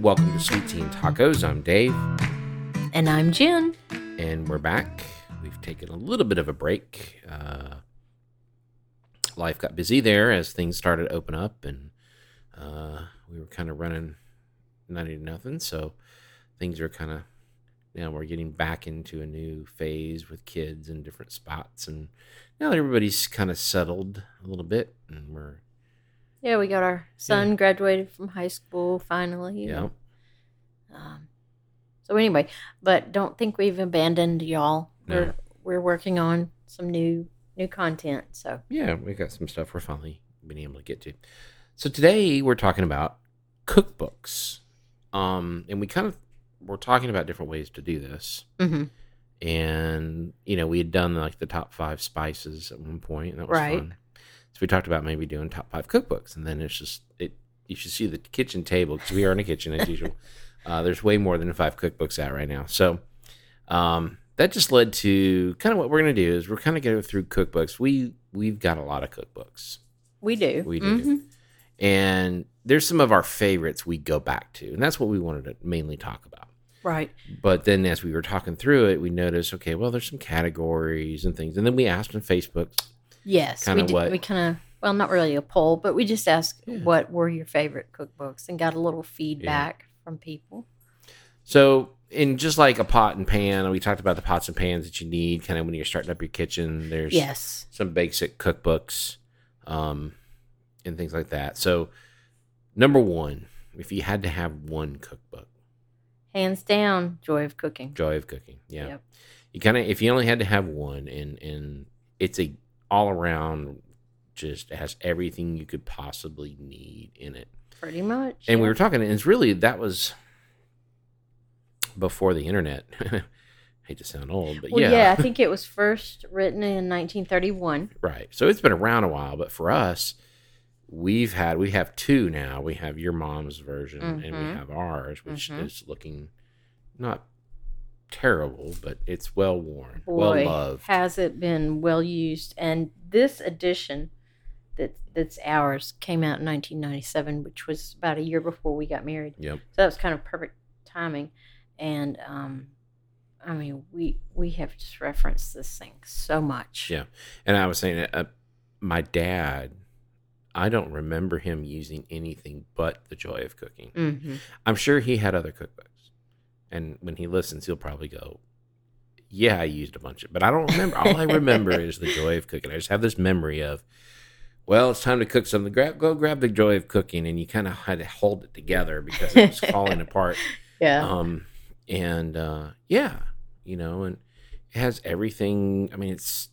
welcome to Sweet Tea and Tacos. I'm Dave. And I'm Jen. And we're back. We've taken a little bit of a break. Life got busy there as things started to open up, and we were kind of running 90 to nothing. So things are kind of, now we're getting back into a new phase with kids in different spots. And now everybody's kind of settled a little bit, and we're... Yeah, we got our son graduated from high school finally. Yeah. So anyway, but don't think we've abandoned y'all. No. We're working on some new content. So Yeah, we got some stuff we're finally been able to get to. So today we're talking about cookbooks. And we're talking about different ways to do this. Mm-hmm. And, we had done like the top 5 spices at one point, and that was Right. fun. So we talked about maybe doing top 5 cookbooks, and then it's just, you should see the kitchen table, because we are in a kitchen as usual. There's way more than 5 cookbooks out right now. So that just led to kind of what we're going to do is we're kind of going to go through cookbooks. We've got a lot of cookbooks. We do. We do. Mm-hmm. And there's some of our favorites we go back to, and that's what we wanted to mainly talk about. Right. But then as we were talking through it, we noticed, okay, well, there's some categories and things. And then we asked on Facebook. Yes. Kinda we did, what- we kind of, well, not really a poll, but we just asked what were your favorite cookbooks and got a little feedback from people. So in just like a pot and pan, we talked about the pots and pans that you need kind of when you're starting up your kitchen. There's some basic cookbooks and things like that. So number 1, if you had to have one cookbook. Hands down, Joy of Cooking. Joy of Cooking, yeah. Yep. You kind of, if you only had to have one, and it's a all around, just has everything you could possibly need in it. Pretty much. And we were talking, and it's really, that was before the internet. Hate to sound old, but I think it was first written in 1931. Right. So it's been around a while, but for us, we have 2 now. We have your mom's version, and we have ours, which is looking not terrible, but it's well worn, well loved. Has it been well used? And this edition that's ours came out in 1997, which was about a year before we got married. Yep. So that was kind of perfect timing. And I mean, we have just referenced this thing so much. Yeah. And I was saying, my dad, I don't remember him using anything but the Joy of Cooking. Mm-hmm. I'm sure he had other cookbooks. And when he listens, he'll probably go, yeah, I used a bunch of, but I don't remember. All I remember is the Joy of Cooking. I just have this memory of, well, it's time to cook something. Go grab the Joy of Cooking. And you kind of had to hold it together because it was falling apart. Yeah. And it has everything. I mean,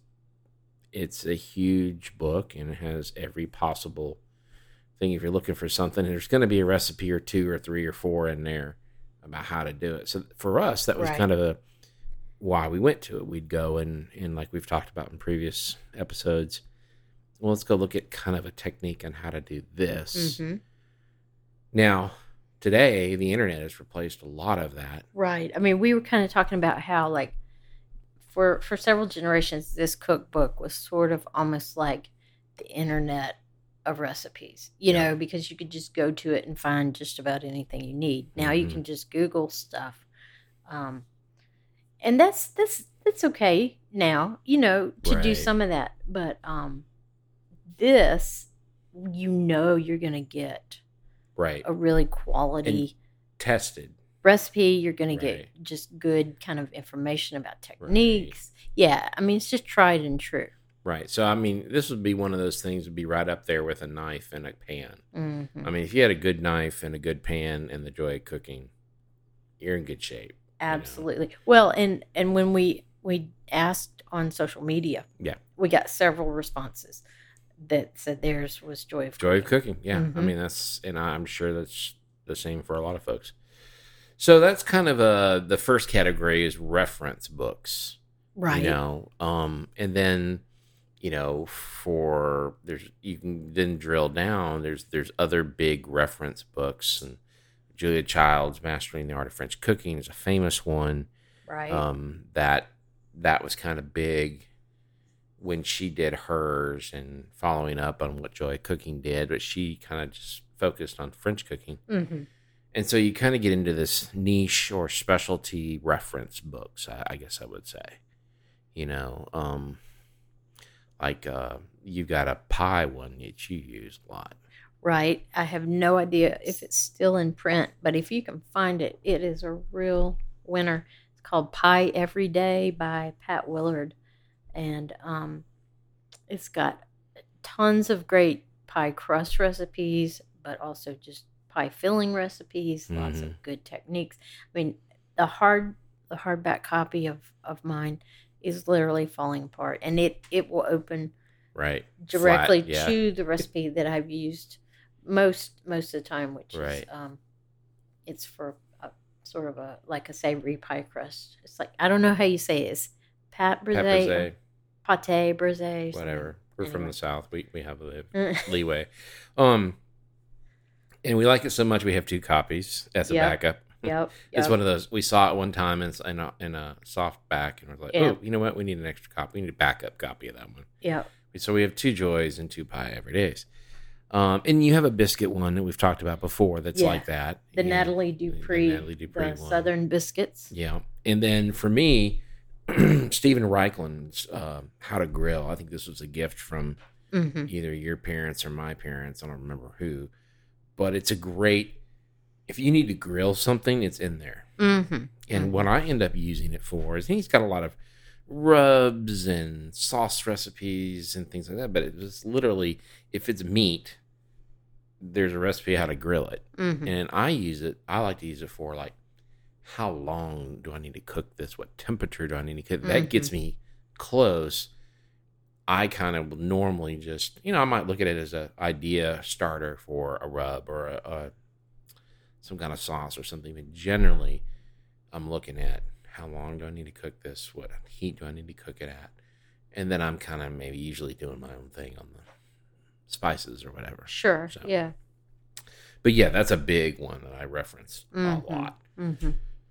it's a huge book, and it has every possible thing. If you're looking for something, there's going to be a recipe or 2 or 3 or 4 in there about how to do it. So for us, that was kind of why we went to it. We'd go and like we've talked about in previous episodes, well, let's go look at kind of a technique on how to do this. Mm-hmm. Now, today, the internet has replaced a lot of that. Right. I mean, we were kind of talking about how, like, for several generations, this cookbook was sort of almost like the internet of recipes, you know, because you could just go to it and find just about anything you need. Now you can just Google stuff. And that's okay now, to do some of that. But this, you're going to get a really quality and tested recipe. You're going to get just good kind of information about techniques. Right. Yeah. I mean, it's just tried and true. Right. So, I mean, this would be one of those things would be right up there with a knife and a pan. Mm-hmm. I mean, if you had a good knife and a good pan and the Joy of Cooking, you're in good shape. Absolutely. Well, and when we asked on social media, we got several responses that said theirs was Joy of Cooking. Joy of Cooking, yeah. Mm-hmm. I mean, and I'm sure that's the same for a lot of folks. So that's kind of the first category is reference books. Right. And then, you can then drill down. There's other big reference books, and Julia Child's Mastering the Art of French Cooking is a famous one. Right. That was kind of big when she did hers and following up on what Joy Cooking did, but she kind of just focused on French cooking. Mm-hmm. And so you kind of get into this niche or specialty reference books, I guess I would say. You know, like you've got a pie one that you use a lot. Right. I have no idea if it's still in print, but if you can find it, it is a real winner. It's called Pie Every Day by Pat Willard. And it's got tons of great pie crust recipes, but also just pie filling recipes, lots Mm-hmm. of good techniques. I mean, the hardback copy of mine is literally falling apart, and it will open Right. directly Flat, yeah. to the recipe that I've used most of the time, which Right. is it's for a, sort of a like a savory pie crust. It's like, I don't know how you say it. It's pat Pepper brisée, Zay, pate brisée, whatever. We're from Anyway. the South. We have a something. leeway. And we like it so much we have two copies as a Yep. backup. Yep. It's Yep. one of those. We saw it one time in a soft back, and we're like, Yeah. oh, you know what? We need an extra copy. We need a backup copy of that one. Yep. So we have two Joys and two Pie Every Days. And you have a biscuit one that we've talked about before that's Yeah. like that. The you know, Natalie Dupree, Natalie Dupree the one. Southern Biscuits. Yeah. And then for me, Stephen Reichland's How to Grill. I think this was a gift from Mm-hmm. either your parents or my parents. I don't remember who. But it's a great, if you need to grill something, it's in there. Mm-hmm. And what I end up using it for is he's got a lot of rubs and sauce recipes and things like that. But it's literally, if it's meat, there's a recipe how to grill it. Mm-hmm. And I like to use it for like, how long do I need to cook this? What temperature do I need to cook? That gets me close. I kind of normally just, I might look at it as an idea starter for a rub or a some kind of sauce or something. But generally, I'm looking at how long do I need to cook this? What heat do I need to cook it at? And then I'm kind of maybe usually doing my own thing on the spices or whatever. Sure. So. Yeah. But yeah, that's a big one that I reference a lot. Mm-hmm.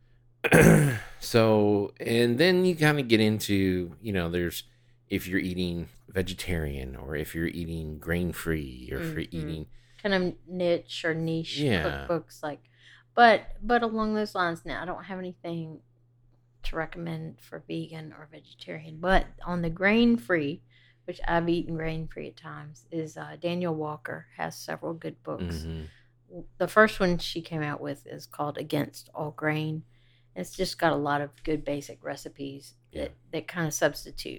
So, and then you kind of get into, there's, if you're eating vegetarian or if you're eating grain free or if you're eating kind of niche or niche Yeah. cookbooks, like, but along those lines. Now, I don't have anything to recommend for vegan or vegetarian, but on the grain free, which I've eaten grain free at times, is Daniel Walker has several good books. Mhm. The first one she came out with is called Against All Grain. It's just got a lot of good basic recipes Yeah. that kind of substitute,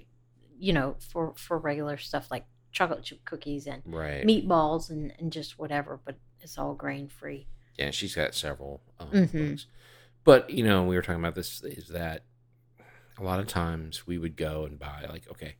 for regular stuff like chocolate chip cookies and Right. meatballs and just whatever, but it's all grain free. Yeah, she's got several Mhm. books. But, we were talking about this, is that a lot of times we would go and buy, like, okay,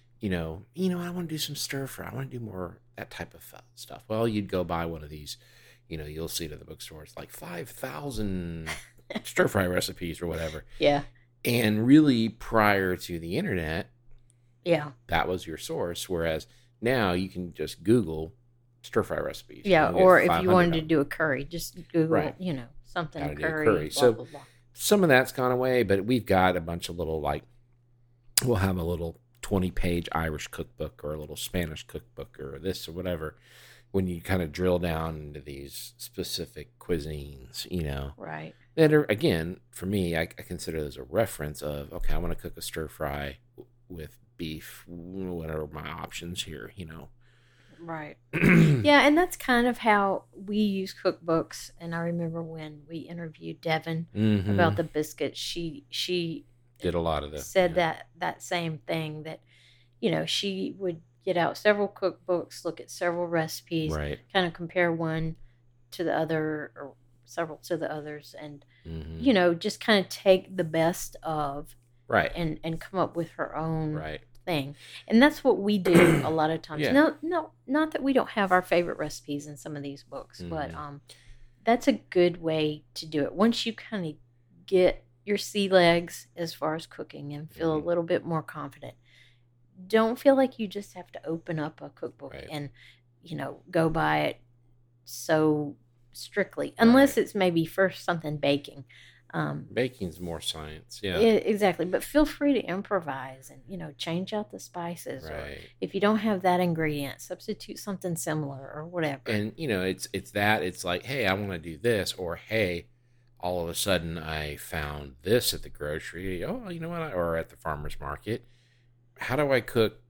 I want to do some stir fry. I want to do more that type of stuff. Well, you'd go buy one of these, you'll see it at the bookstore. It's like 5,000 stir fry recipes or whatever. Yeah. And really, prior to the internet, Yeah. that was your source. Whereas now you can just Google stir fry recipes. Yeah. You can get Or if 500 you wanted of to them. do a curry, just Google, Right. something How to do curry. curry. Blah, So- blah, blah. Some of that's gone away, but we've got a bunch of little, like, we'll have a little 20-page Irish cookbook or a little Spanish cookbook or this or whatever. When you kind of drill down into these specific cuisines, Right. that are, again, for me, I consider those a reference of, okay, I want to cook a stir fry with beef. What are my options here? Right. Yeah, and that's kind of how we use cookbooks. And I remember when we interviewed Devin Mhm. about the biscuits, she Did a lot of that. said that same thing, that she would get out several cookbooks, look at several recipes, Right. kind of compare one to the other or several to the others, and Mhm. just kind of take the best of Right. and come up with her own Right. thing. And that's what we do a lot of times. Yeah. No, not that we don't have our favorite recipes in some of these books, but Mhm. that's a good way to do it. Once you kind of get your sea legs as far as cooking and feel Mhm. a little bit more confident, don't feel like you just have to open up a cookbook Right. and go by it so strictly, unless Right. it's maybe for something baking. Baking's more science. Yeah. Exactly. But feel free to improvise and, change out the spices. Or Right. if you don't have that ingredient, substitute something similar or whatever. And it's like, hey, I want to do this, or hey, all of a sudden I found this at the grocery. Oh, you know what? Or at the farmer's market. How do I cook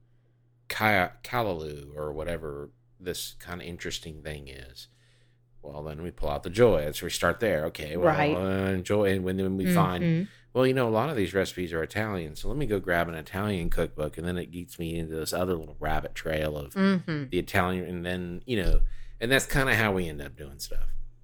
callaloo or whatever this kind of interesting thing is? Well, then we pull out the joy. So we start there. Okay, well, Right. joy. And when we find, Mhm. well, a lot of these recipes are Italian. So let me go grab an Italian cookbook. And then it gets me into this other little rabbit trail of Mhm. the Italian. And then, and that's kind of how we end up doing stuff.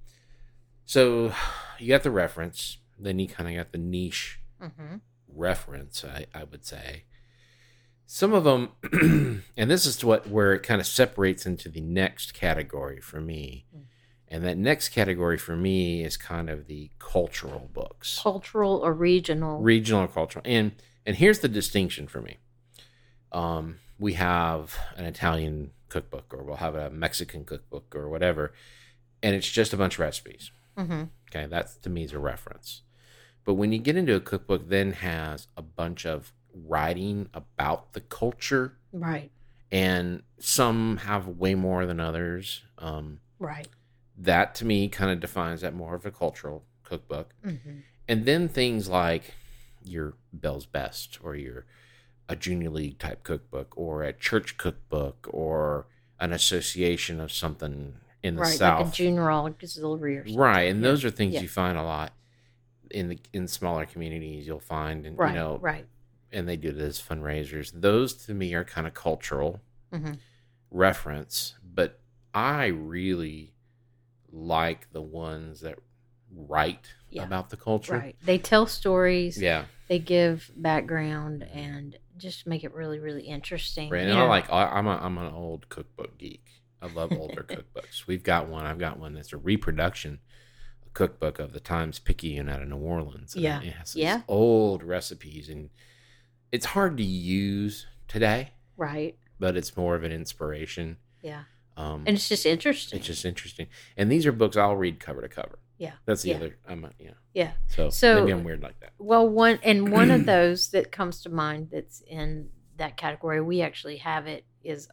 So you got the reference. Then you kind of got the niche Mhm. reference, I would say. Some of them, and this is where it kind of separates into the next category for me. And that next category for me is kind of the cultural books. Cultural or regional. Regional or cultural. And here's the distinction for me. We have an Italian cookbook, or we'll have a Mexican cookbook or whatever, and it's just a bunch of recipes. Mm-hmm. Okay, that to me is a reference. But when you get into a cookbook, then has a bunch of writing about the culture. Right. And some have way more than others. Right. That to me kind of defines that more of a cultural cookbook. Mm-hmm. And then things like your Bell's Best, or a junior league type cookbook, or a church cookbook, or an association of something in the Right, South. like a junior auxiliary or something. Right, and Yeah. those are things Yeah. you find a lot in smaller communities. You'll find, and Right. Right. and they do it as fundraisers. Those to me are kind of cultural Mm-hmm. reference, but I really like the ones that write Yeah. about the culture. Right. They tell stories. Yeah. They give background and just make it really, really interesting. Right. And I'm an old cookbook geek. I love older cookbooks. I've got one that's a reproduction cookbook of the Times Picayune out of New Orleans. And Yeah. It has Yeah. these old recipes, and it's hard to use today, Right. but it's more of an inspiration. Yeah. And And it's just interesting. it's just interesting. And these are books I'll read cover to cover. Yeah. That's the Yeah. other. Yeah. So So- maybe I'm weird like that. Well, one of those that comes to mind that's in that category, we actually have it, is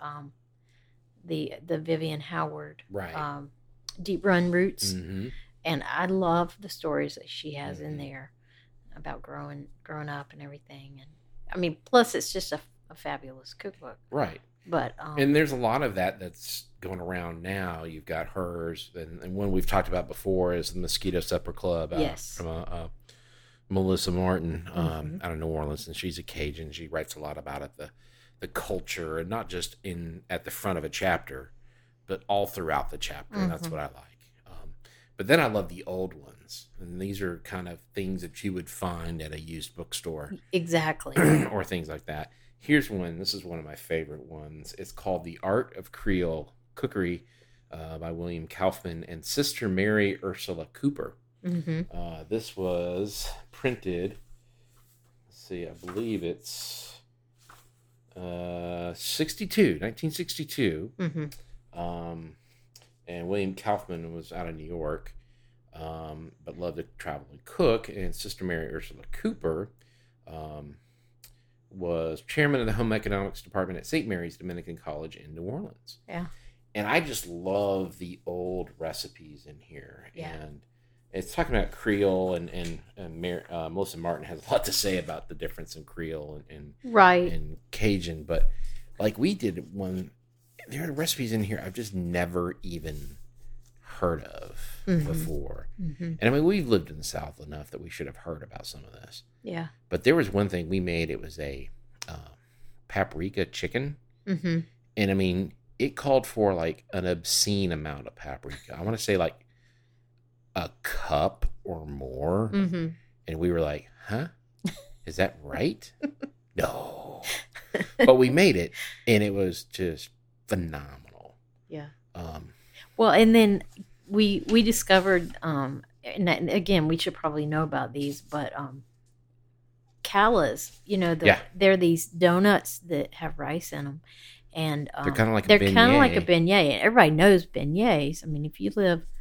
the Vivian Howard Right. Deep Run Roots. Mm-hmm. And I love the stories that she has in Mhm. there about growing up and everything. And I mean, plus it's just a fabulous cookbook. Right. But And there's a lot of that's going around now. You've got hers, and one we've talked about before is the Mosquito Supper Club. Yes. From Melissa Martin Mhm. out of New Orleans, and she's a Cajun. She writes a lot about it, the culture, and not just at the front of a chapter, but all throughout the chapter. And that's Mhm. what I like. But then I love the old ones, and these are kind of things that you would find at a used bookstore. exactly. Or things like that. Here's one. This is one of my favorite ones. It's called The Art of Creole Cookery by William Kaufman and Sister Mary Ursula Cooper. hmm This was printed, let's see, I believe it's 1962. hmm And William Kaufman was out of New York, but loved to travel and cook. And Sister Mary Ursula Cooper was chairman of the home economics department at St. Mary's Dominican College in New Orleans. Yeah. And I just love the old recipes in here. Yeah. And it's talking about Creole, and Melissa Martin has a lot to say about the difference in Creole Right. and Cajun. But like we did one, there are recipes in here I've just never even heard of Mhm. before. hmm And I mean, we've lived in the South enough that we should have heard about some of this. Yeah. But there was one thing we made. It was a paprika chicken. hmm And I mean, it called for like an obscene amount of paprika. I want to say like a cup or more. hmm And we were like, huh? Is that right? No. But we made it, and it was just phenomenal. Yeah. Um, Well, and then we discovered, and again, we should probably know about these, but callas, Yeah. they're these donuts that have rice in them, and They're kinda like a they're kind of like a beignet. beignet, and everybody knows beignets. I mean, if you live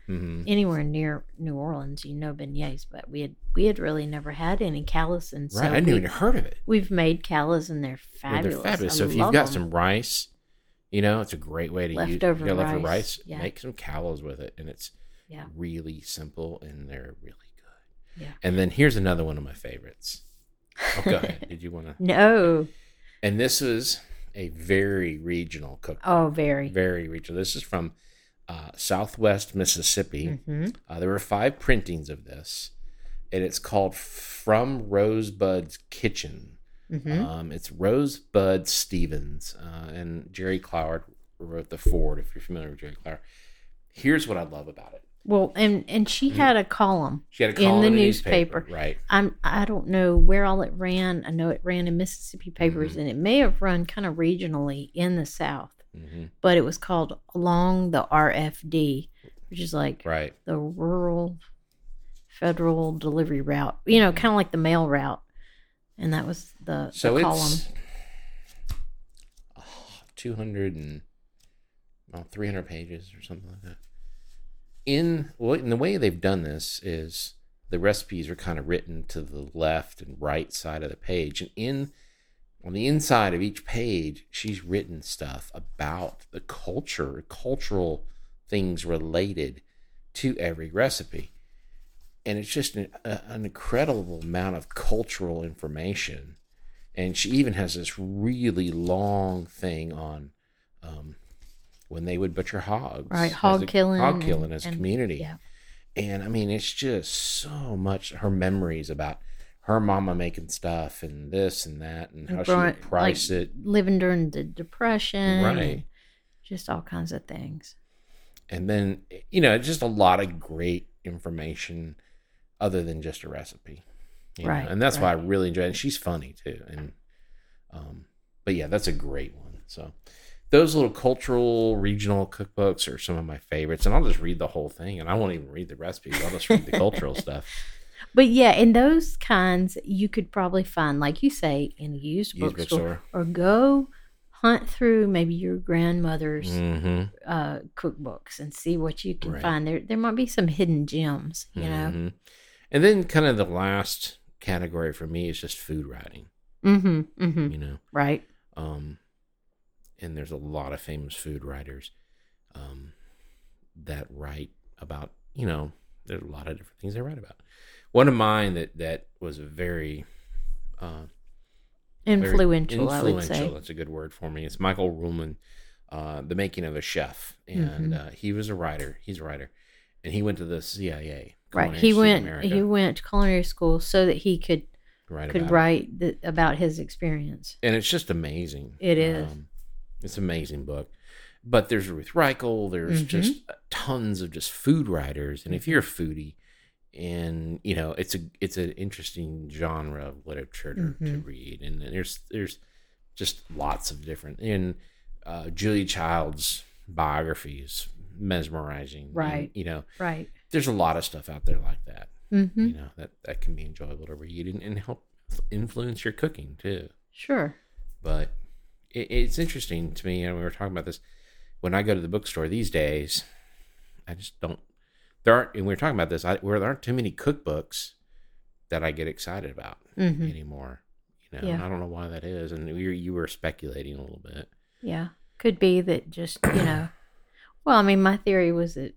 Mm-hmm. anywhere near New Orleans, beignets, but we had really never had any callus, and Right. so I hadn't even heard of it. we've made callus, and they're Yeah, they're fabulous. fabulous. I So if you've love got them. some rice, it's a great way to use Leftover leftover rice, rice. yeah. Make some callos with it, and it's Yeah. really simple, and they're really good. Yeah. And then here's another one of my favorites. Oh, go ahead. Did you want to? No. And this is a very regional cookbook. Oh, very. Very regional. This is from Southwest Mississippi. Mm-hmm. There were 5 printings of this, and it's called From Rosebud's Kitchen. Mm-hmm. It's Rosebud Stevens, and Jerry Cloward wrote the foreword, if you're familiar with Jerry Cloward. Here's what I love about it. Well, and she had a column. She had a column in the a newspaper. Right. I don't know where all it ran. I know it ran in Mississippi papers, and it may have run kind of regionally in the South. Mm-hmm. But it was called Along the RFD, which is like Right. the Rural Federal Delivery Route. Kind of like the mail route. And that was the column. It's 200 and 300 pages or something like that. In the way they've done this is the recipes are kind of written to the left and right side of the page, and on the inside of each page, she's written stuff about the cultural things related to every recipe. And it's just an incredible amount of cultural information. And she even has this really long thing on when they would butcher hogs. Right, hog killing as a community. Yeah. And I mean, it's just so much her memories about her mama making stuff and this and that and how she would price it. Living during the Depression. Right. Just all kinds of things. And then, just a lot of great information other than just a recipe. Right. And that's why I really enjoy it. And she's funny too. And, but yeah, that's a great one. So those little cultural regional cookbooks are some of my favorites. And I'll just read the whole thing, and I won't even read the recipes. I'll just read the cultural stuff. But yeah, in those kinds, you could probably find, like you say, in a used bookstore, or go hunt through maybe your grandmother's cookbooks and see what you can find. There might be some hidden gems, And then kind of the last category for me is just food writing. Right. And there's a lot of famous food writers that write about, there's a lot of different things they write about. One of mine that was very influential, I would say. That's a good word for me. It's Michael Ruhlman, The Making of a Chef. And he was a writer. He's a writer. And he went to the CIA. Right. He went to culinary school so that he could write about his experience. And it's just amazing. It is. It's an amazing book. But there's Ruth Reichel. There's just tons of just food writers. And if you're a foodie, and it's an interesting genre of literature to read. And there's just lots of different. And Julia Child's biography is mesmerizing. Right. And, right. There's a lot of stuff out there like that. That can be enjoyable to read and help influence your cooking too. Sure. But it's interesting to me, and we were talking about this, when I go to the bookstore these days, I just don't, and we were talking about this, there aren't too many cookbooks that I get excited about anymore. I don't know why that is. And you were speculating a little bit. Yeah. Could be that just, well, I mean, my theory was that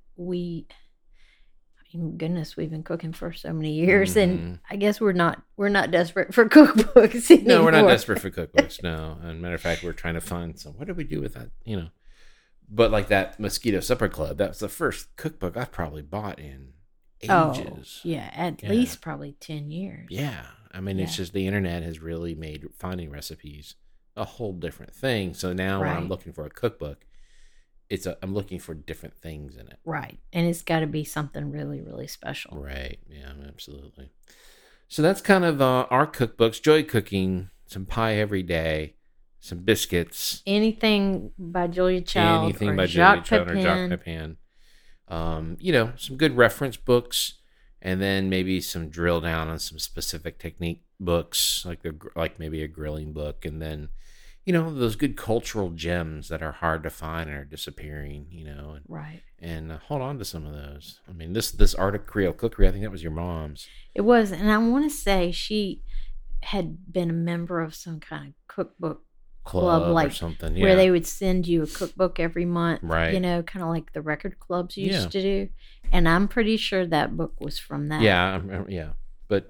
goodness, we've been cooking for so many years, and I guess we're not desperate for cookbooks anymore. No, we're not desperate for cookbooks. No, and matter of fact, we're trying to find some. What do we do with that? But like that Mosquito Supper Club, that was the first cookbook I've probably bought in ages. Oh, yeah, at least probably 10 years. Yeah, I mean, it's just the internet has really made finding recipes a whole different thing. So now when I'm looking for a cookbook, I'm looking for different things in it. Right. And it's got to be something really, really special. Right. Yeah, absolutely. So that's kind of our cookbooks. Joy Cooking, some pie every day, some biscuits. Anything by Julia Child. Anything by Julia Child or Jacques Pepin. Some good reference books, and then maybe some drill down on some specific technique books, like maybe a grilling book, and then those good cultural gems that are hard to find and are disappearing, Right. and hold on to some of those. I mean, this Art of Creole Cookery, I think that was your mom's It was, and I want to say she had been a member of some kind of cookbook club, club or like something. where Yeah. they would send you a cookbook every month, Right. kind of like the record clubs used Yeah. to do. And I'm pretty sure that book was from that. Yeah, yeah. But,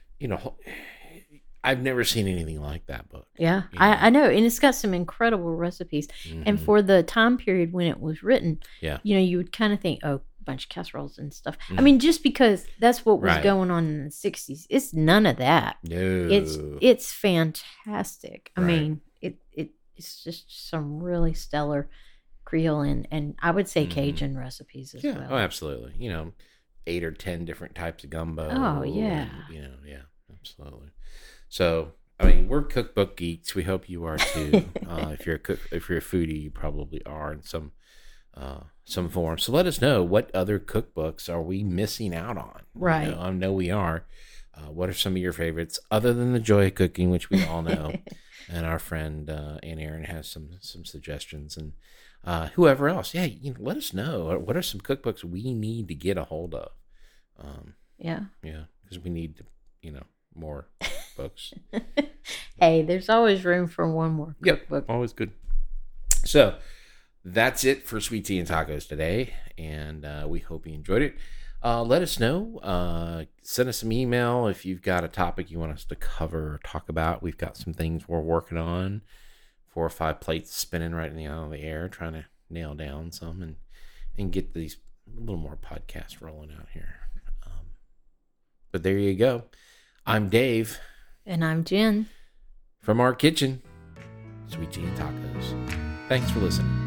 I've never seen anything like that book. Yeah, You know? I know, and it's got some incredible recipes. And Mhm. for the time period when it was written, Yeah. you would kind of think, oh, a bunch of casseroles and stuff. I Mhm. mean, just because that's what was Right. going on in the 60s. It's none of that. No. It's fantastic. I Right. mean, it's just some really stellar Creole and I would say Mhm. Cajun recipes as Yeah. well. Oh, absolutely. 8 or 10 different types of gumbo. Oh, yeah. and, yeah, absolutely. So, I mean, we're cookbook geeks. We hope you are too. If you're a foodie, you probably are in some form. So let us know, what other cookbooks are we missing out on? Right. I know we are. What are some of your favorites other than The Joy of Cooking, which we all know? And our friend Aunt Erin has some suggestions, and whoever else, yeah, let us know. What are some cookbooks we need to get a hold of? Yeah. Yeah, because we need more books. Hey, there's always room for one more cookbook. Always good. So that's it for Sweet Tea and Tacos today, and we hope you enjoyed it. Let us know. Send us some email if you've got a topic you want us to cover or talk about. We've got some things we're working on. 4 or 5 plates spinning right out of the air, trying to nail down some and get these a little more podcasts rolling out here. But there you go. I'm Dave. And I'm Jen. From our kitchen, Sweet Tea and Tacos. Thanks for listening.